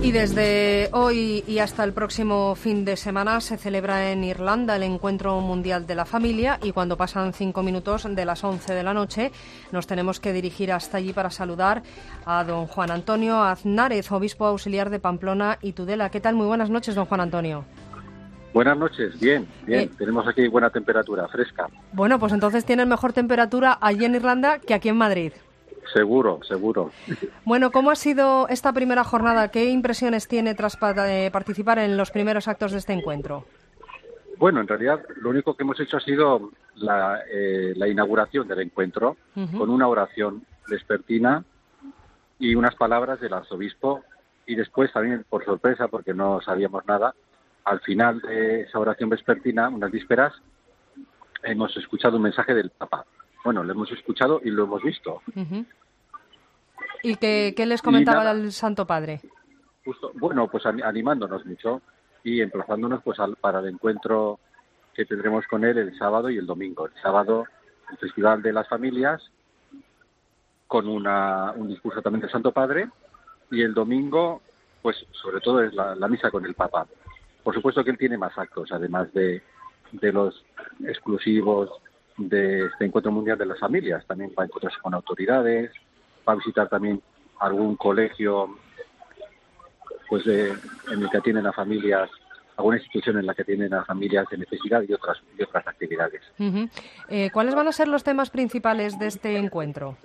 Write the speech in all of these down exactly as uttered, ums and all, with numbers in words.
Y desde hoy y hasta el próximo fin de semana se celebra en Irlanda el Encuentro Mundial de la Familia, y cuando pasan cinco minutos de las once de la noche nos tenemos que dirigir hasta allí para saludar a don Juan Antonio Aznárez, obispo auxiliar de Pamplona y Tudela. ¿Qué tal? Muy buenas noches, don Juan Antonio. Buenas noches, bien, bien. Eh, Tenemos aquí buena temperatura, fresca. Bueno, pues entonces tienen mejor temperatura allí en Irlanda que aquí en Madrid. Seguro, seguro. Bueno, ¿cómo ha sido esta primera jornada? ¿Qué impresiones tiene tras participar en los primeros actos de este encuentro? Bueno, en realidad lo único que hemos hecho ha sido la, eh, la inauguración del encuentro, uh-huh. con una oración vespertina y unas palabras del arzobispo, y después también, por sorpresa, porque no sabíamos nada, al final de esa oración vespertina, unas vísperas, hemos escuchado un mensaje del Papa. Bueno, lo hemos escuchado y lo hemos visto. Uh-huh. ¿Y qué, qué les comentaba el Santo Padre? Justo, bueno, pues animándonos mucho y emplazándonos pues al, para el encuentro que tendremos con él el sábado y el domingo. El sábado, el Festival de las Familias, con una, un discurso también del Santo Padre, y el domingo, pues sobre todo es la, la misa con el Papa. Por supuesto que él tiene más actos, además de, de los exclusivos de este Encuentro Mundial de las Familias. También va a encontrarse con autoridades, va a visitar también algún colegio pues de, en el que atienden a familias, alguna institución en la que atienden a familias de necesidad y otras y otras actividades. Uh-huh. Eh, ¿Cuáles van a ser los temas principales de este encuentro?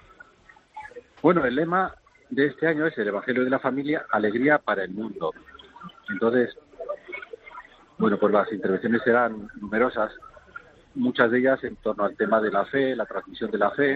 Bueno, el lema de este año es el Evangelio de la Familia, alegría para el mundo. Entonces, bueno, pues las intervenciones serán numerosas, muchas de ellas en torno al tema de la fe, la transmisión de la fe.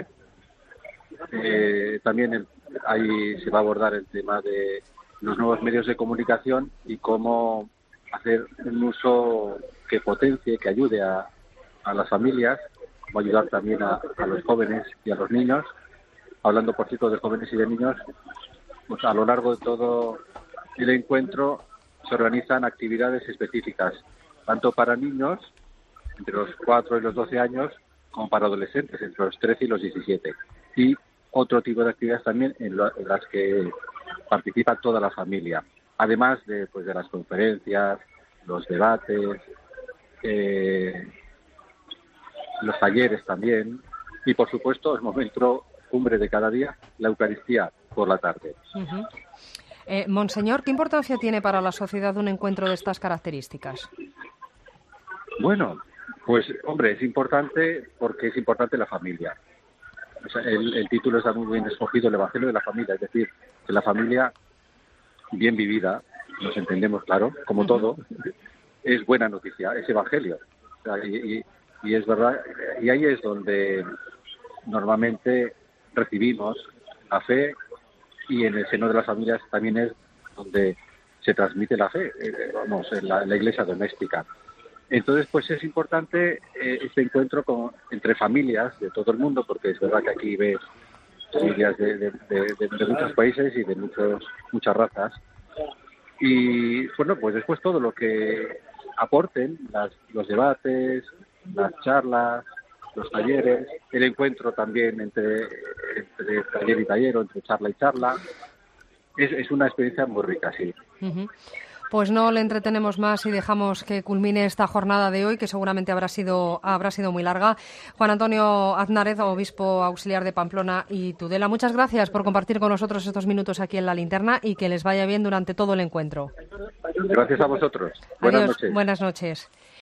Eh, también el, ahí se va a abordar el tema de los nuevos medios de comunicación y cómo hacer un uso que potencie, que ayude a, a las familias, cómo ayudar también a, a los jóvenes y a los niños. Hablando, por cierto, de jóvenes y de niños, pues a lo largo de todo el encuentro se organizan actividades específicas, tanto para niños, entre los cuatro y los doce años, como para adolescentes, entre los trece y los diecisiete. Y otro tipo de actividades también en, lo, en las que participa toda la familia. Además de, pues, de las conferencias, los debates, eh, los talleres también. Y, por supuesto, el momento cumbre de cada día, la Eucaristía por la tarde. Uh-huh. Eh, Monseñor, ¿qué importancia tiene para la sociedad un encuentro de estas características? Bueno, pues, hombre, es importante porque es importante la familia. O sea, el, el título está muy bien escogido, el Evangelio de la Familia, es decir, que la familia bien vivida, nos entendemos, claro, como uh-huh. todo, es buena noticia, es Evangelio. O sea, y, y, y es verdad, y ahí es donde normalmente recibimos la fe, y en el seno de las familias también es donde se transmite la fe, eh, vamos, en la, en la iglesia doméstica. Entonces, pues es importante eh, este encuentro con, entre familias de todo el mundo, porque es verdad que aquí ves familias de, de, de, de, de muchos países y de muchos muchas razas. Y bueno, pues después todo lo que aporten, las, los debates, las charlas, los talleres, el encuentro también entre, entre taller y taller, o entre charla y charla, es, es una experiencia muy rica, sí. Uh-huh. Pues no le entretenemos más y dejamos que culmine esta jornada de hoy, que seguramente habrá sido habrá sido muy larga. Juan Antonio Aznárez, obispo auxiliar de Pamplona y Tudela, muchas gracias por compartir con nosotros estos minutos aquí en La Linterna, y que les vaya bien durante todo el encuentro. Gracias a vosotros. Buenas Adiós, noches. Buenas noches.